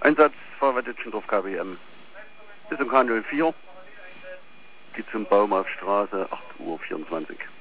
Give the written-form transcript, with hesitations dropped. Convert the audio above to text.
Einsatz Feuerwehr Dütschendorf KBM. Bis zum K04. Geht zum Baum auf Straße 8:24 Uhr.